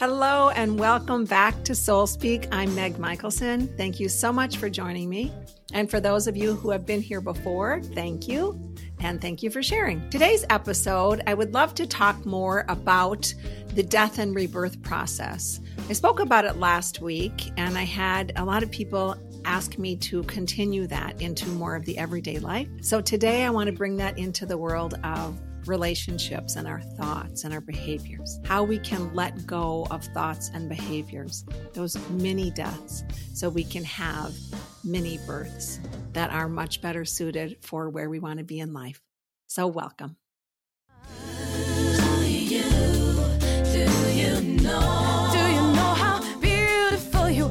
Hello and welcome back to Soul Speak. I'm Meg Michelson. Thank you so much for joining me. And for those of you who have been here before, thank you. And thank you for sharing. Today's episode, I would love to talk more about the death and rebirth process. I spoke about it last week, and I had a lot of people ask me to continue that into more of the everyday life. So today I want to bring that into the world of relationships and our thoughts and our behaviors, how we can let go of thoughts and behaviors, those mini deaths, so we can have mini births that are much better suited for where we want to be in life. So welcome. Do you know how beautiful you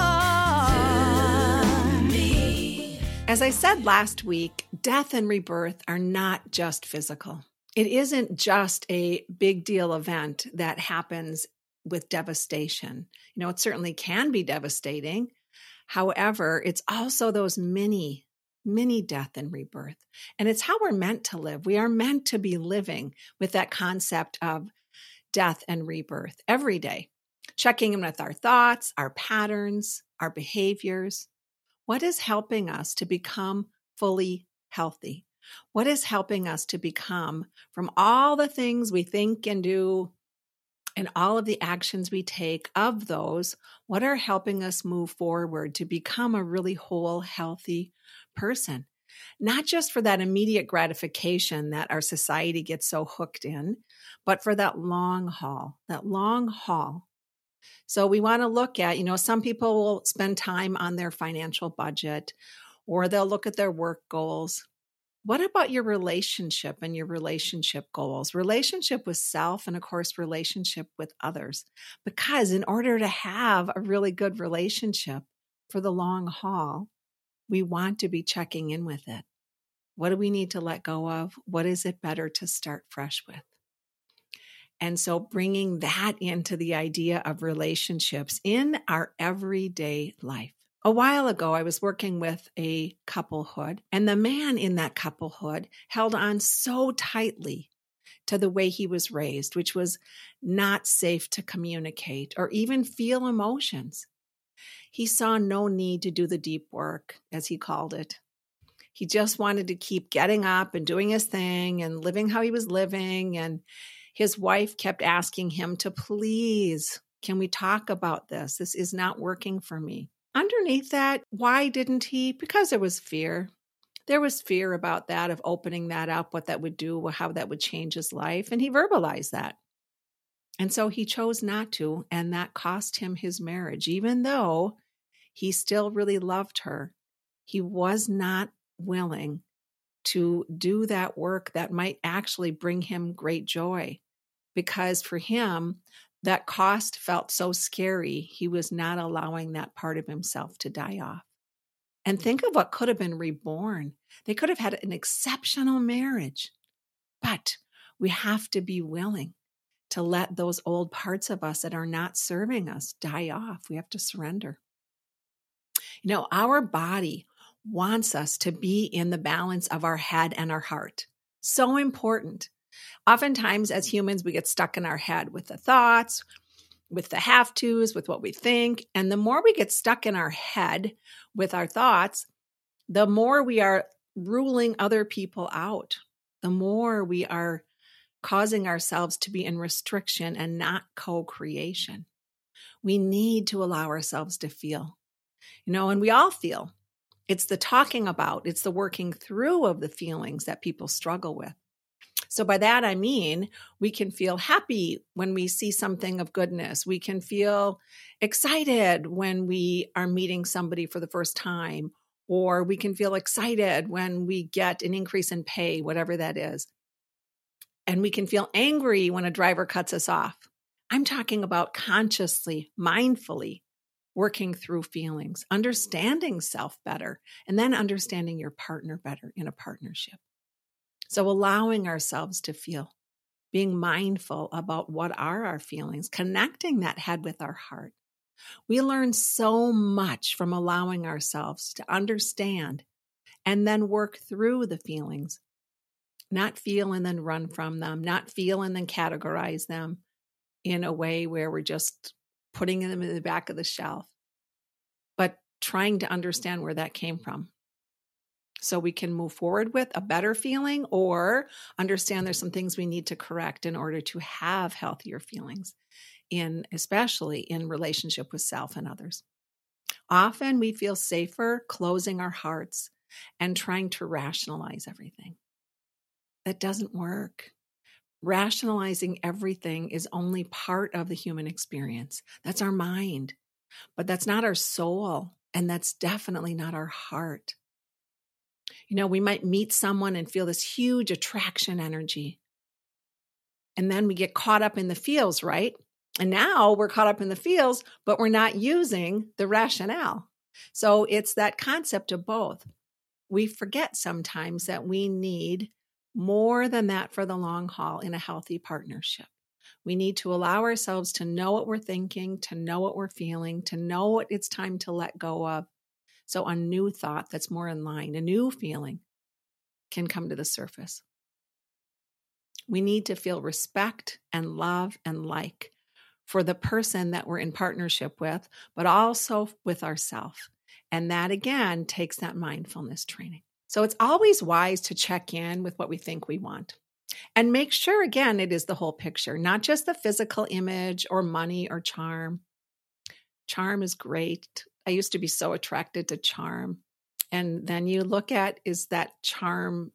are to me? As I said last week, death and rebirth are not just physical. It isn't just a big deal event that happens with devastation. It certainly can be devastating. However, it's also those mini death and rebirth. And it's how we're meant to live. We are meant to be living with that concept of death and rebirth every day, checking in with our thoughts, our patterns, our behaviors. What is helping us to become fully healthy? What is helping us to become, from all the things we think and do and all of the actions we take of those, what are helping us move forward to become a really whole, healthy person? Not just for that immediate gratification that our society gets so hooked in, but for that long haul. So we want to look at, some people will spend time on their financial budget, or they'll look at their work goals. What about your relationship and your relationship goals? Relationship with self and, of course, relationship with others. Because in order to have a really good relationship for the long haul, we want to be checking in with it. What do we need to let go of? What is it better to start fresh with? And so bringing that into the idea of relationships in our everyday life. A while ago, I was working with a couplehood, and the man in that couplehood held on so tightly to the way he was raised, which was not safe to communicate or even feel emotions. He saw no need to do the deep work, as he called it. He just wanted to keep getting up and doing his thing and living how he was living. And his wife kept asking him to, please, can we talk about this? This is not working for me. Underneath that, why didn't he? Because there was fear. There was fear about that, of opening that up, what that would do, how that would change his life. And he verbalized that. And so he chose not to, and that cost him his marriage. Even though he still really loved her, he was not willing to do that work that might actually bring him great joy. Because for him, that cost felt so scary, he was not allowing that part of himself to die off. And think of what could have been reborn. They could have had an exceptional marriage. But we have to be willing to let those old parts of us that are not serving us die off. We have to surrender. Our body wants us to be in the balance of our head and our heart. So important. Oftentimes, as humans, we get stuck in our head with the thoughts, with the have-tos, with what we think. And the more we get stuck in our head with our thoughts, the more we are ruling other people out, the more we are causing ourselves to be in restriction and not co-creation. We need to allow ourselves to feel, and we all feel. It's the talking about, it's the working through of the feelings that people struggle with. So by that, I mean, we can feel happy when we see something of goodness. We can feel excited when we are meeting somebody for the first time, or we can feel excited when we get an increase in pay, whatever that is. And we can feel angry when a driver cuts us off. I'm talking about consciously, mindfully working through feelings, understanding self better, and then understanding your partner better in a partnership. So allowing ourselves to feel, being mindful about what are our feelings, connecting that head with our heart. We learn so much from allowing ourselves to understand and then work through the feelings, not feel and then run from them, not feel and then categorize them, in a way where we're just putting them in the back of the shelf, but trying to understand where that came from so we can move forward with a better feeling or understand there's some things we need to correct in order to have healthier feelings, especially in relationship with self and others. Often we feel safer closing our hearts and trying to rationalize everything. That doesn't work. Rationalizing everything is only part of the human experience. That's our mind, but that's not our soul, and that's definitely not our heart. We might meet someone and feel this huge attraction energy, and then we get caught up in the feels, right? And now we're caught up in the feels, but we're not using the rationale. So it's that concept of both. We forget sometimes that we need more than that for the long haul in a healthy partnership. We need to allow ourselves to know what we're thinking, to know what we're feeling, to know what it's time to let go of. So a new thought that's more in line, a new feeling can come to the surface. We need to feel respect and love and like for the person that we're in partnership with, but also with ourselves. And that, again, takes that mindfulness training. So it's always wise to check in with what we think we want and make sure, again, it is the whole picture, not just the physical image or money or charm. Charm is great. I used to be so attracted to charm. And then you look at, is that charm,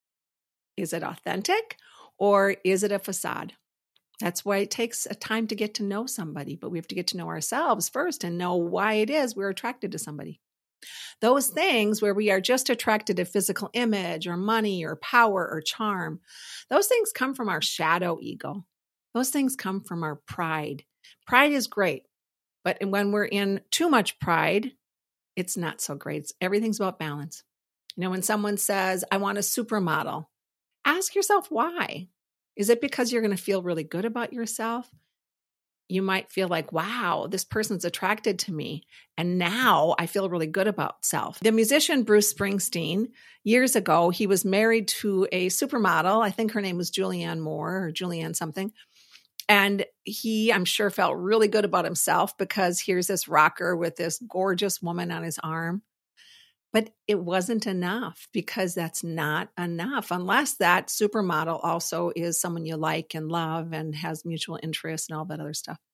is it authentic or is it a facade? That's why it takes a time to get to know somebody, but we have to get to know ourselves first and know why it is we're attracted to somebody. Those things where we are just attracted to physical image or money or power or charm, those things come from our shadow ego. Those things come from our pride. Pride is great, but when we're in too much pride, it's not so great. Everything's about balance. When someone says, I want a supermodel, ask yourself why. Is it because you're going to feel really good about yourself? You might feel like, wow, this person's attracted to me, and now I feel really good about self. The musician Bruce Springsteen, years ago, he was married to a supermodel. I think her name was Julianne Moore or Julianne something. And he, I'm sure, felt really good about himself because here's this rocker with this gorgeous woman on his arm. But it wasn't enough because that's not enough unless that supermodel also is someone you like and love and has mutual interest and all that other stuff.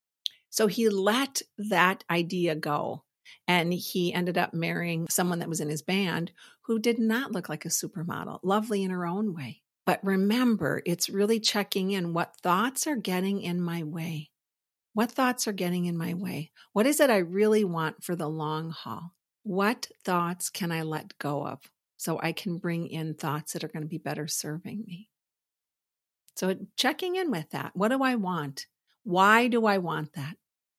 So he let that idea go and he ended up marrying someone that was in his band who did not look like a supermodel, lovely in her own way. But remember, it's really checking in what thoughts are getting in my way. What thoughts are getting in my way? What is it I really want for the long haul? What thoughts can I let go of so I can bring in thoughts that are going to be better serving me? So checking in with that. What do I want? Why do I want that?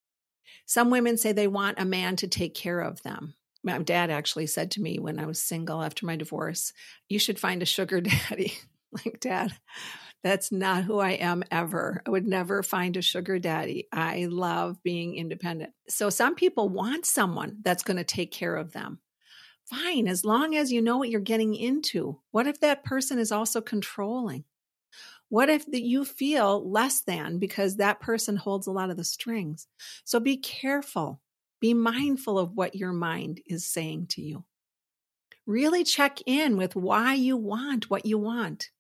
Some women say they want a man to take care of them. My dad actually said to me when I was single after my divorce, you should find a sugar daddy. Like, Dad, that's not who I am ever. I would never find a sugar daddy. I love being independent. So some people want someone that's going to take care of them. Fine, as long as you know what you're getting into. What if that person is also controlling? What if you feel less than because that person holds a lot of the strings? So be careful. Be mindful of what your mind is saying to you. Really check in with why you want what you want.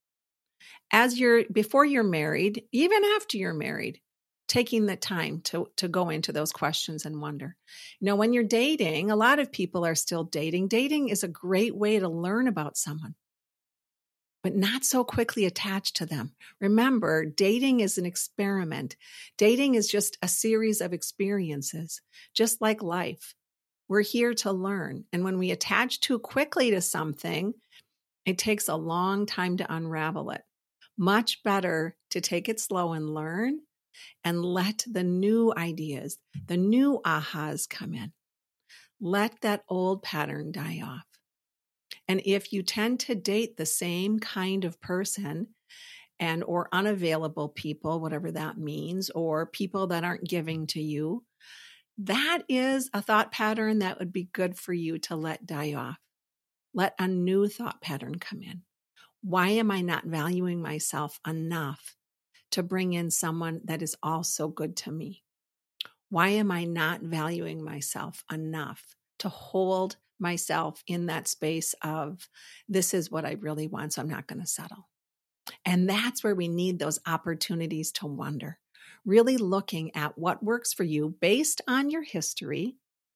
Before you're married, even after you're married, taking the time to go into those questions and wonder. When you're dating, a lot of people are still dating. Dating is a great way to learn about someone, but not so quickly attached to them. Remember, dating is an experiment. Dating is just a series of experiences, just like life. We're here to learn. And when we attach too quickly to something, it takes a long time to unravel it. Much better to take it slow and learn and let the new ideas, the new ahas come in. Let that old pattern die off. And if you tend to date the same kind of person or unavailable people, whatever that means, or people that aren't giving to you, that is a thought pattern that would be good for you to let die off. Let a new thought pattern come in. Why am I not valuing myself enough to bring in someone that is also good to me? Why am I not valuing myself enough to hold myself in that space of this is what I really want, so I'm not going to settle? And that's where we need those opportunities to wonder, really looking at what works for you based on your history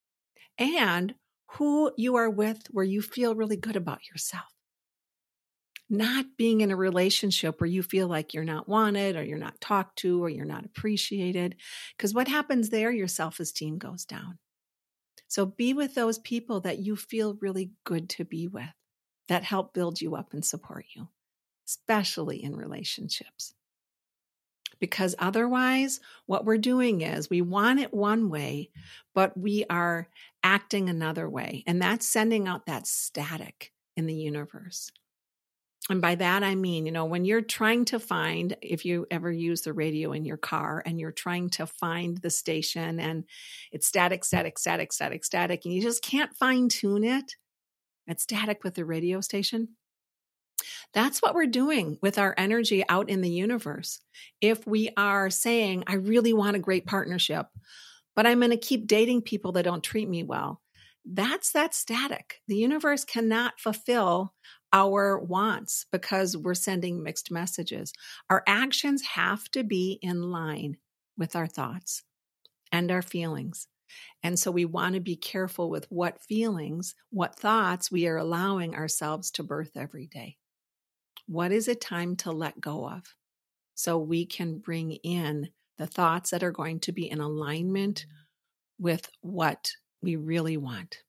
and who you are with where you feel really good about yourself. Not being in a relationship where you feel like you're not wanted or you're not talked to or you're not appreciated. Because what happens there, your self-esteem goes down. So be with those people that you feel really good to be with, that help build you up and support you, especially in relationships. Because otherwise, what we're doing is we want it one way, but we are acting another way. And that's sending out that static in the universe. And by that, I mean, when you're trying to find, if you ever use the radio in your car and you're trying to find the station and it's static, static, static, static, static, and you just can't fine tune it, it's static with the radio station. That's what we're doing with our energy out in the universe. If we are saying, I really want a great partnership, but I'm going to keep dating people that don't treat me well, that's that static. The universe cannot fulfill our wants because we're sending mixed messages. Our actions have to be in line with our thoughts and our feelings. And so we want to be careful with what feelings, what thoughts we are allowing ourselves to birth every day. What is it time to let go of so we can bring in the thoughts that are going to be in alignment with what we really want?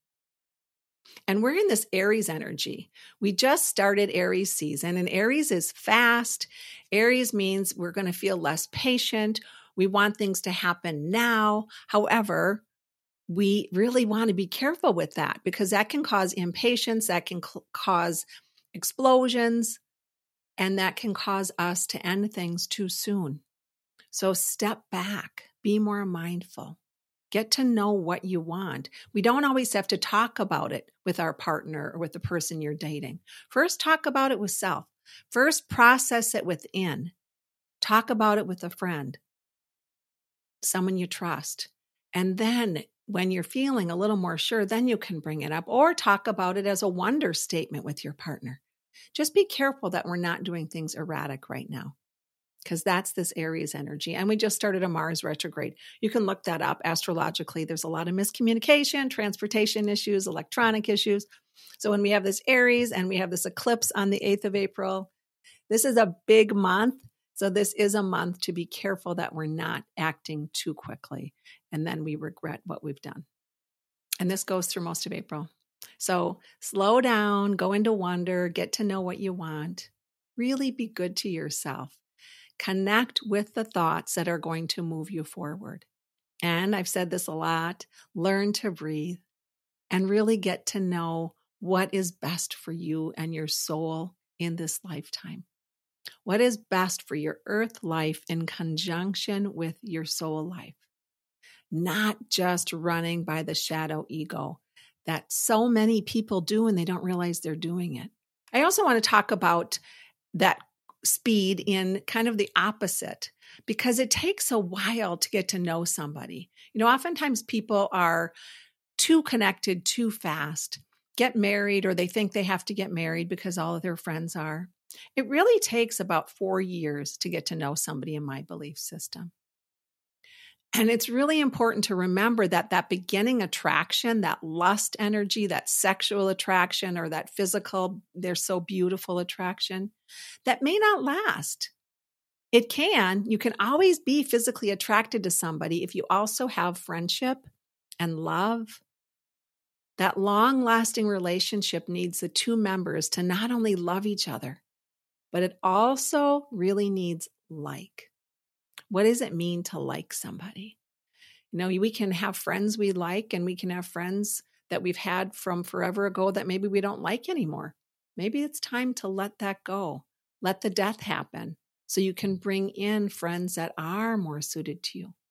And we're in this Aries energy. We just started Aries season, and Aries is fast. Aries means we're going to feel less patient. We want things to happen now. However, we really want to be careful with that because that can cause impatience, that can cause explosions, and that can cause us to end things too soon. So step back, be more mindful. Get to know what you want. We don't always have to talk about it with our partner or with the person you're dating. First, talk about it with self. First, process it within. Talk about it with a friend, someone you trust. And then when you're feeling a little more sure, then you can bring it up or talk about it as a wonder statement with your partner. Just be careful that we're not doing things erratic right now, because that's this Aries energy. And we just started a Mars retrograde. You can look that up astrologically. There's a lot of miscommunication, transportation issues, electronic issues. So when we have this Aries and we have this eclipse on the 8th of April, this is a big month. So this is a month to be careful that we're not acting too quickly. And then we regret what we've done. And this goes through most of April. So slow down, go into wonder, get to know what you want. Really be good to yourself. Connect with the thoughts that are going to move you forward. And I've said this a lot, learn to breathe and really get to know what is best for you and your soul in this lifetime. What is best for your earth life in conjunction with your soul life? Not just running by the shadow ego that so many people do and they don't realize they're doing it. I also want to talk about that speed in kind of the opposite, because it takes a while to get to know somebody. Oftentimes people are too connected too fast, get married, or they think they have to get married because all of their friends are. It really takes about 4 years to get to know somebody in my belief system. And it's really important to remember that that beginning attraction, that lust energy, that sexual attraction, or that physical, they're so beautiful attraction, that may not last. It can. You can always be physically attracted to somebody if you also have friendship and love. That long-lasting relationship needs the two members to not only love each other, but it also really needs like. What does it mean to like somebody? We can have friends we like, and we can have friends that we've had from forever ago that maybe we don't like anymore. Maybe it's time to let that go. Let the death happen so you can bring in friends that are more suited to you.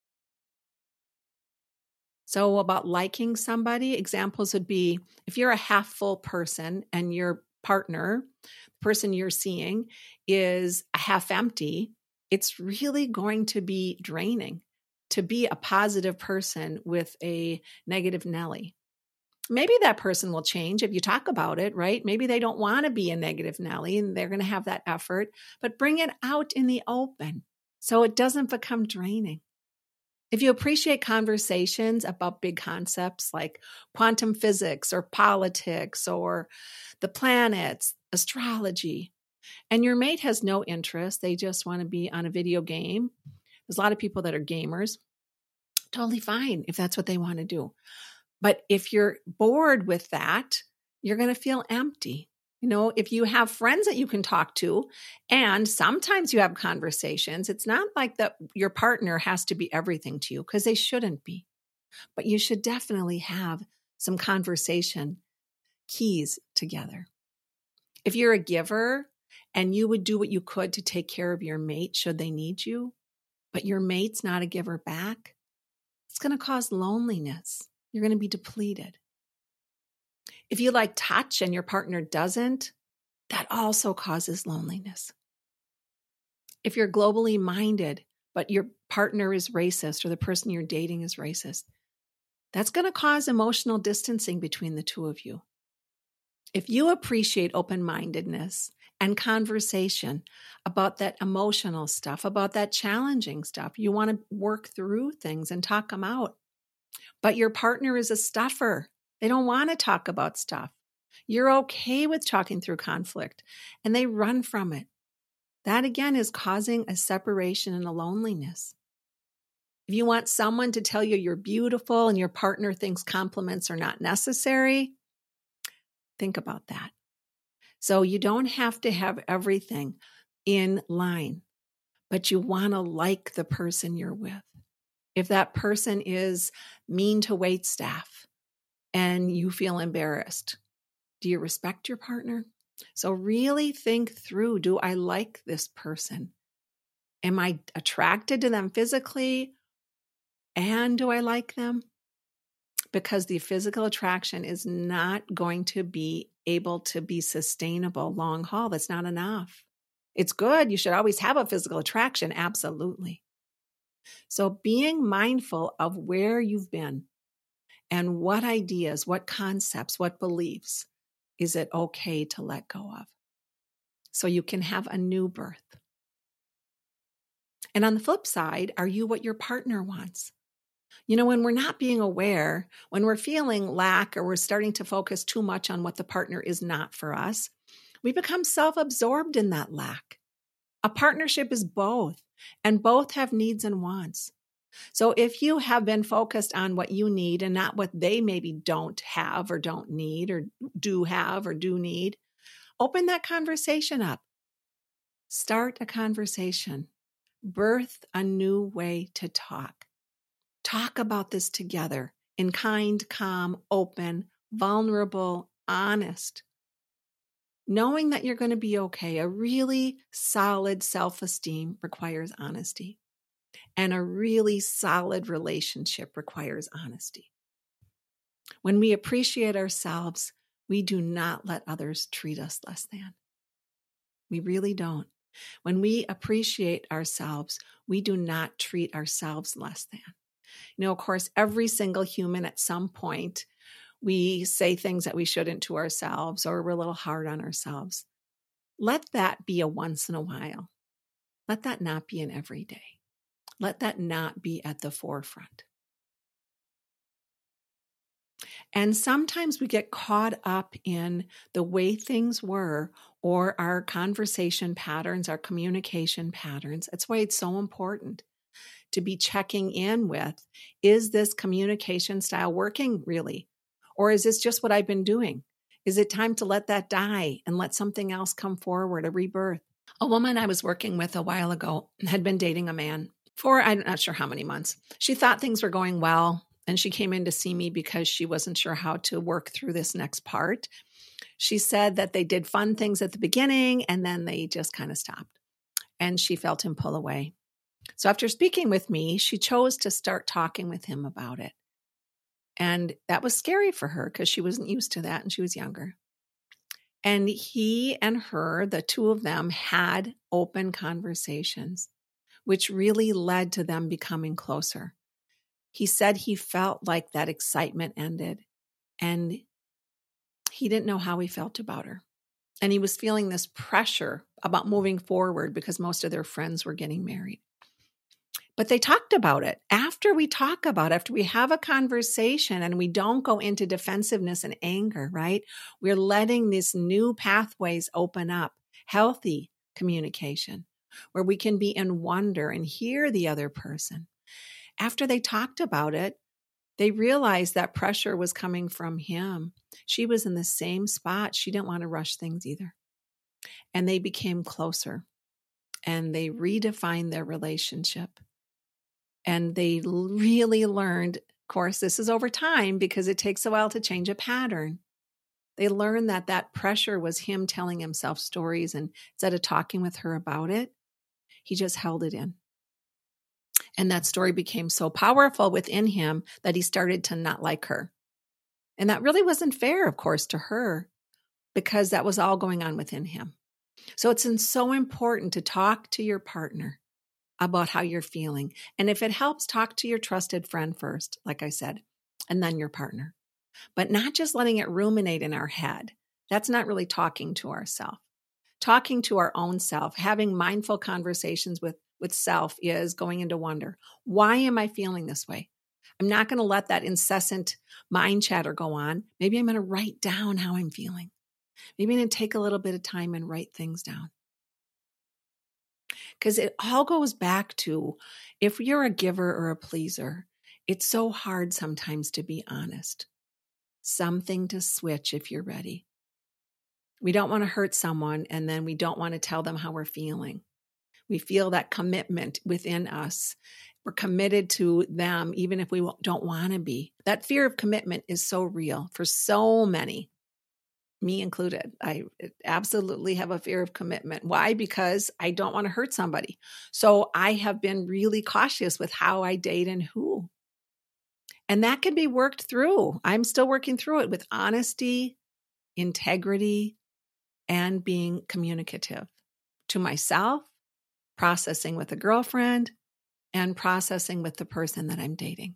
So about liking somebody, examples would be if you're a half full person and your partner, the person you're seeing, is a half empty, it's really going to be draining to be a positive person with a negative Nelly. Maybe that person will change if you talk about it, right? Maybe they don't want to be a negative Nelly and they're going to have that effort, but bring it out in the open so it doesn't become draining. If you appreciate conversations about big concepts like quantum physics or politics or the planets, astrology, and your mate has no interest, they just want to be on a video game. There's a lot of people that are gamers. Totally fine if that's what they want to do. But if you're bored with that, you're going to feel empty. If you have friends that you can talk to, and sometimes you have conversations, it's not like that your partner has to be everything to you, because they shouldn't be. But you should definitely have some conversation keys together. If you're a giver and you would do what you could to take care of your mate should they need you, but your mate's not a giver back, it's going to cause loneliness. You're going to be depleted. If you like touch and your partner doesn't, that also causes loneliness. If you're globally minded, but your partner is racist or the person you're dating is racist, that's going to cause emotional distancing between the two of you. If you appreciate open-mindedness and conversation about that emotional stuff, about that challenging stuff, you want to work through things and talk them out. But your partner is a stuffer. They don't want to talk about stuff. You're okay with talking through conflict, and they run from it. That, again, is causing a separation and a loneliness. If you want someone to tell you you're beautiful and your partner thinks compliments are not necessary, think about that. So you don't have to have everything in line, but you want to like the person you're with. If that person is mean to wait staff and you feel embarrassed, do you respect your partner? So really think through, do I like this person? Am I attracted to them physically? And do I like them? Because the physical attraction is not going to be able to be sustainable long haul. That's not enough. It's good. You should always have a physical attraction. Absolutely. So being mindful of where you've been and what ideas, what concepts, what beliefs is it okay to let go of so you can have a new birth. And on the flip side, are you what your partner wants? When we're not being aware, when we're feeling lack or we're starting to focus too much on what the partner is not for us, we become self-absorbed in that lack. A partnership is both, and both have needs and wants. So if you have been focused on what you need and not what they maybe don't have or don't need or do have or do need, open that conversation up. Start a conversation. Birth a new way to talk. Talk about this together in kind, calm, open, vulnerable, honest. Knowing that you're going to be okay. A really solid self-esteem requires honesty. And a really solid relationship requires honesty. When we appreciate ourselves, we do not let others treat us less than. We really don't. When we appreciate ourselves, we do not treat ourselves less than. Of course, every single human at some point, we say things that we shouldn't to ourselves, or we're a little hard on ourselves. Let that be a once in a while. Let that not be an everyday. Let that not be at the forefront. And sometimes we get caught up in the way things were or our conversation patterns, our communication patterns. That's why it's so important to be checking in with, is this communication style working really? Or is this just what I've been doing? Is it time to let that die and let something else come forward, a rebirth? A woman I was working with a while ago had been dating a man for I'm not sure how many months. She thought things were going well, and she came in to see me because she wasn't sure how to work through this next part. She said that they did fun things at the beginning, and then they just kind of stopped, and she felt him pull away. So after speaking with me, she chose to start talking with him about it. And that was scary for her because she wasn't used to that and she was younger. And he and her, the two of them, had open conversations. which really led to them becoming closer. He said he felt like that excitement ended and he didn't know how he felt about her. And he was feeling this pressure about moving forward because most of their friends were getting married. But they talked about it. After we talk about it, after we have a conversation and we don't go into defensiveness and anger, right? We're letting these new pathways open up, healthy communication, where we can be in wonder and hear the other person. After they talked about it, they realized that pressure was coming from him. She was in the same spot. She didn't want to rush things either. And they became closer and they redefined their relationship. And they really learned, of course, this is over time because it takes a while to change a pattern. They learned that that pressure was him telling himself stories, and instead of talking with her about it, he just held it in. And that story became so powerful within him that he started to not like her. And that really wasn't fair, of course, to her because that was all going on within him. So it's so important to talk to your partner about how you're feeling. And if it helps, talk to your trusted friend first, like I said, and then your partner. But not just letting it ruminate in our head. That's not really talking to ourselves. Talking to our own self, having mindful conversations with self is going into wonder. Why am I feeling this way? I'm not going to let that incessant mind chatter go on. Maybe I'm going to write down how I'm feeling. Maybe I'm going to take a little bit of time and write things down. Because it all goes back to if you're a giver or a pleaser, it's so hard sometimes to be honest. Something to switch if you're ready. We don't want to hurt someone and then we don't want to tell them how we're feeling. We feel that commitment within us. We're committed to them even if we don't want to be. That fear of commitment is so real for so many, me included. I absolutely have a fear of commitment. Why? Because I don't want to hurt somebody. So I have been really cautious with how I date and who. And that can be worked through. I'm still working through it with honesty, integrity, and being communicative to myself, processing with a girlfriend, and processing with the person that I'm dating.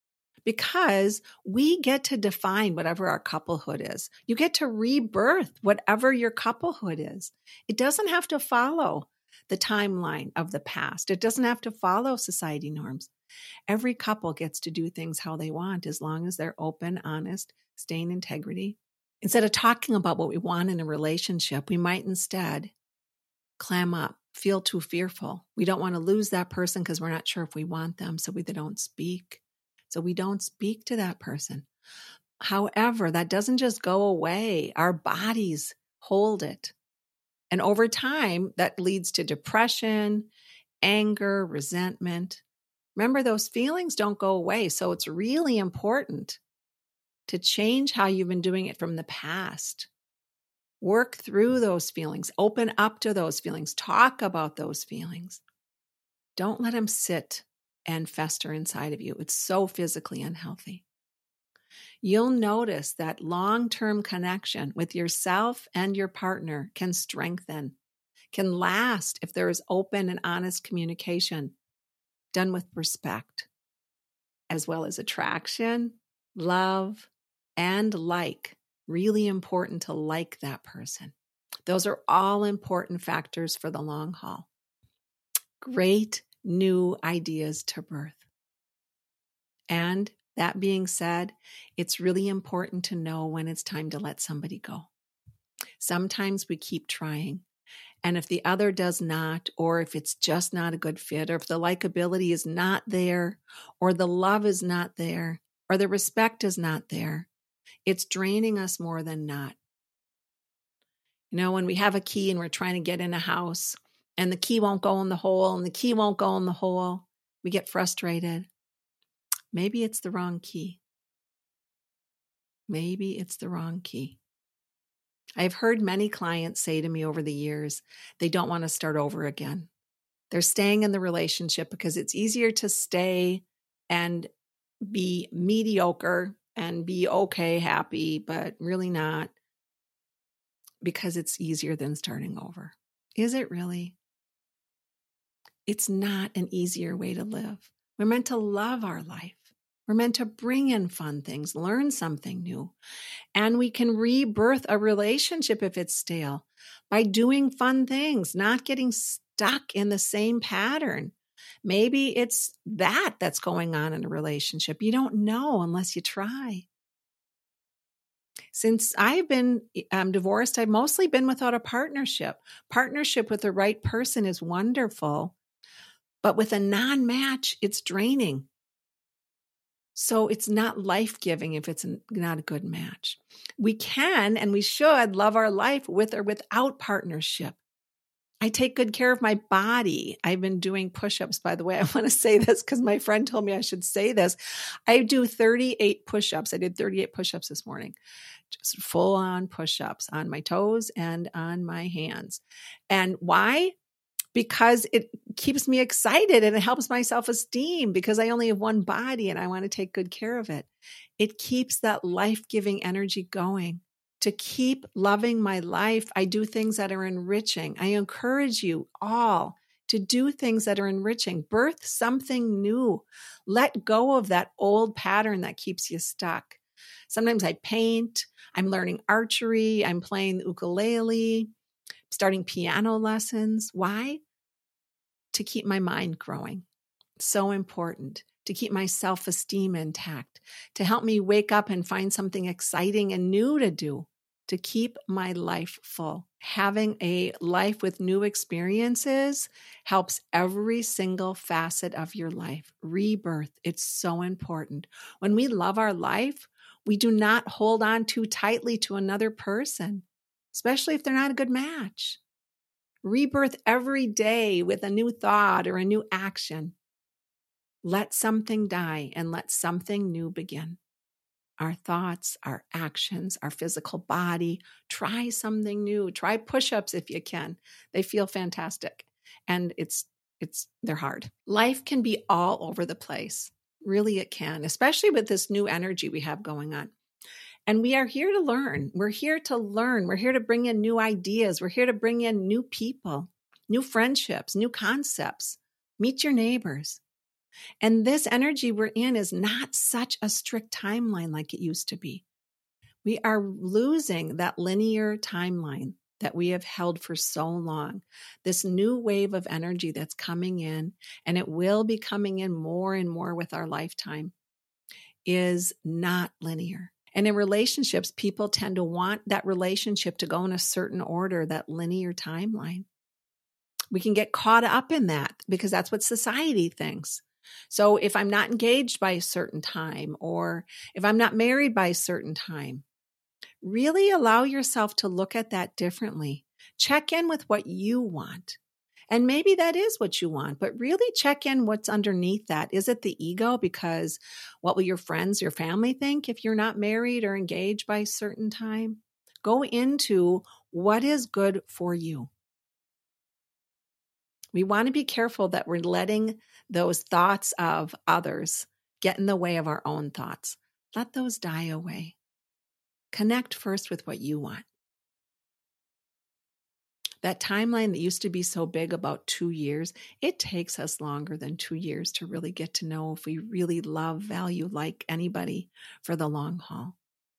Because we get to define whatever our couplehood is. You get to rebirth whatever your couplehood is. It doesn't have to follow the timeline of the past. It doesn't have to follow society norms. Every couple gets to do things how they want as long as they're open, honest, stay in integrity. Instead of talking about what we want in a relationship, we might instead clam up, feel too fearful. We don't want to lose that person because we're not sure if we want them, so we don't speak. So we don't speak to that person. However, that doesn't just go away. Our bodies hold it. And over time, that leads to depression, anger, resentment. Remember, those feelings don't go away. So it's really important to change how you've been doing it from the past. Work through those feelings. Open up to those feelings. Talk about those feelings. Don't let them sit and fester inside of you. It's so physically unhealthy. You'll notice that long-term connection with yourself and your partner can strengthen, can last if there is open and honest communication done with respect, as well as attraction, love, and like. Really important to like that person. Those are all important factors for the long haul. Great new ideas to birth. And that being said, it's really important to know when it's time to let somebody go. Sometimes we keep trying. And if the other does not, or if it's just not a good fit, or if the likability is not there, or the love is not there, or the respect is not there, it's draining us more than not. You know, when we have a key and we're trying to get in a house and the key won't go in the hole and the key won't go in the hole, we get frustrated. Maybe it's the wrong key. Maybe it's the wrong key. I've heard many clients say to me over the years, they don't want to start over again. They're staying in the relationship because it's easier to stay and be mediocre and be okay, happy, but really not, because it's easier than starting over. Is it really? it's not an easier way to live. We're meant to love our life. We're meant to bring in fun things, learn something new. And we can rebirth a relationship if it's stale by doing fun things, not getting stuck in the same pattern. Maybe it's that's going on in a relationship. You don't know unless you try. Since I've been divorced, I've mostly been without a partnership. Partnership with the right person is wonderful, but with a non-match, it's draining. So it's not life-giving if it's not a good match. We can and we should love our life with or without partnership. I take good care of my body. I've been doing push-ups, by the way. I want to say this because my friend told me I should say this. I do 38 push-ups. I did 38 push-ups this morning. Just full-on push-ups on my toes and on my hands. And why? Because it keeps me excited and it helps my self-esteem because I only have one body and I want to take good care of it. It keeps that life-giving energy going. To keep loving my life, I do things that are enriching. I encourage you all to do things that are enriching. Birth something new. Let go of that old pattern that keeps you stuck. Sometimes I paint. I'm learning archery. I'm playing the ukulele, starting piano lessons. Why? To keep my mind growing. So important. To keep my self-esteem intact. To help me wake up and find something exciting and new to do. To keep my life full. Having a life with new experiences helps every single facet of your life. Rebirth, it's so important. When we love our life, we do not hold on too tightly to another person, especially if they're not a good match. Rebirth every day with a new thought or a new action. Let something die and let something new begin. Our thoughts, our actions, our physical body. Try something new. Try push-ups if you can. They feel fantastic. And they're hard. Life can be all over the place. Really, it can, especially with this new energy we have going on. And we are here to learn. We're here to learn. We're here to bring in new ideas. We're here to bring in new people, new friendships, new concepts. Meet your neighbors. And this energy we're in is not such a strict timeline like it used to be. We are losing that linear timeline that we have held for so long. This new wave of energy that's coming in, and it will be coming in more and more with our lifetime, is not linear. And in relationships, people tend to want that relationship to go in a certain order, that linear timeline. We can get caught up in that because that's what society thinks. So if I'm not engaged by a certain time, or if I'm not married by a certain time, really allow yourself to look at that differently. Check in with what you want. And maybe that is what you want, but really check in what's underneath that. Is it the ego? Because what will your friends, your family think if you're not married or engaged by a certain time? Go into what is good for you. We want to be careful that we're letting those thoughts of others get in the way of our own thoughts. Let those die away. Connect first with what you want. That timeline that used to be so big, about 2 years, it takes us longer than 2 years to really get to know if we really love, value, like anybody for the long haul.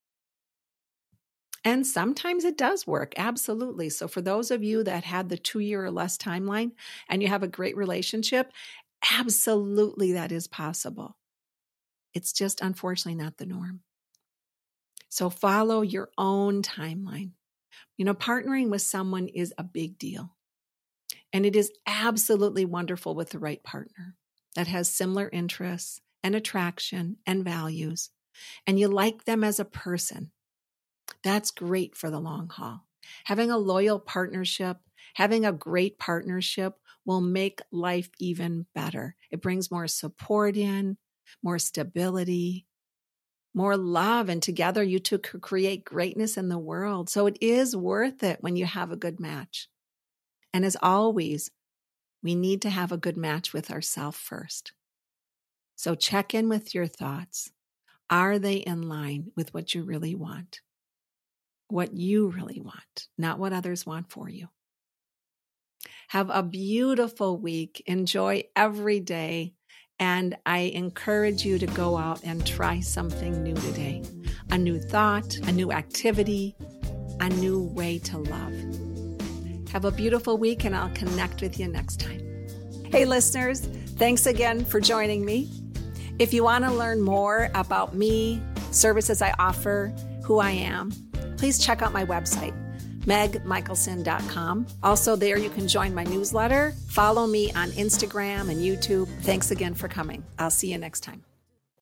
And sometimes it does work, absolutely. So for those of you that had the 2-year or less timeline and you have a great relationship, absolutely that is possible. It's just unfortunately not the norm. So follow your own timeline. Partnering with someone is a big deal. And it is absolutely wonderful with the right partner that has similar interests and attraction and values, and you like them as a person. That's great for the long haul. Having a loyal partnership, having a great partnership will make life even better. It brings more support in, more stability, more love, and together you two could create greatness in the world. So it is worth it when you have a good match. And as always, we need to have a good match with ourselves first. So check in with your thoughts. Are they in line with what you really want? What you really want, not what others want for you. Have a beautiful week. Enjoy every day. And I encourage you to go out and try something new today. A new thought, a new activity, a new way to love. Have a beautiful week, and I'll connect with you next time. Hey, listeners, thanks again for joining me. If you want to learn more about me, services I offer, who I am, please check out my website, megmichelson.com. Also, there you can join my newsletter. Follow me on Instagram and YouTube. Thanks again for coming. I'll see you next time.